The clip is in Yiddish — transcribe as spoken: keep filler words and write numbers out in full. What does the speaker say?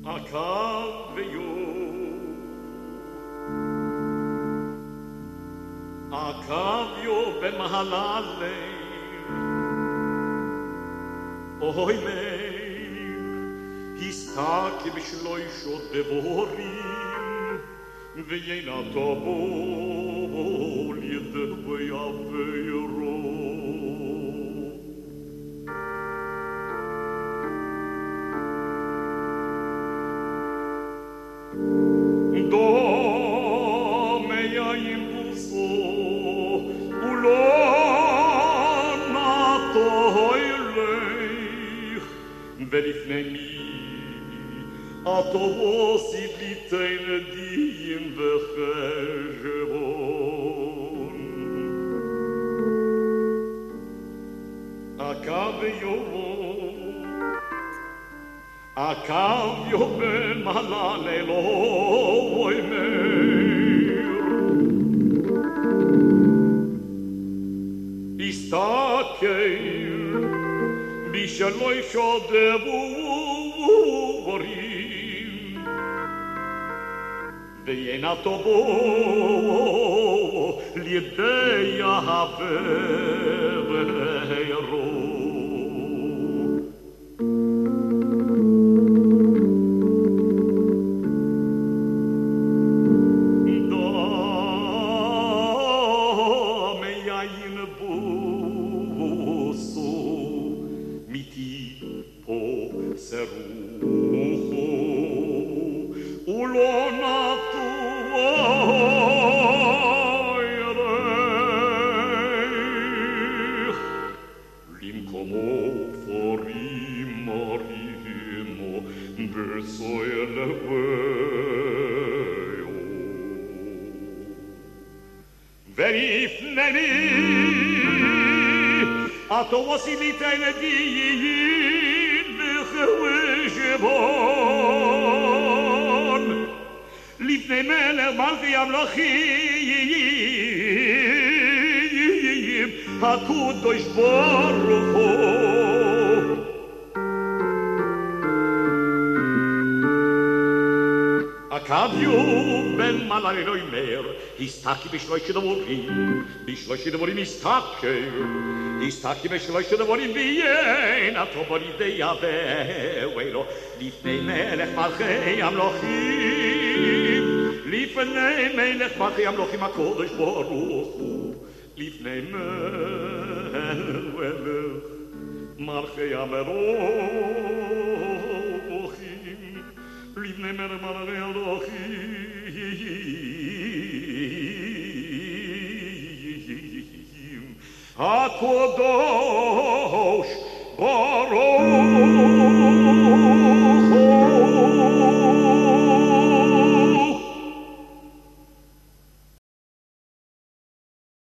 Akavio Akavio b'mahalale Oy meir Histaki b'shloisho devorim V'yeina tobol yedeh v'yaveiro ולפני מי הטובו סידליתן דיים וחשבון הקו יום הקו יום במעלה לאלוהי מאיר הסתכל בשלוי שודבורים ואינה טובו לידי העברו אַטו וואסי ליטן דיין בחשבון לפני מלך מלכי המלכים הקדוש ברוך הוא הקוויו בן מלאלוי מאיר הסתכי בשלושת דבורים בשלושת דבורים הסתכי הסתכי בשלושת דבורים ויין הטובו לידי יבואו לפני מלך מלכי המלכים לפני מלך מלכי המלכים הקדוש ברוך הוא לפני מלך מלכי המלכים לפני מלך מלכי המלכים הקדוש ברוך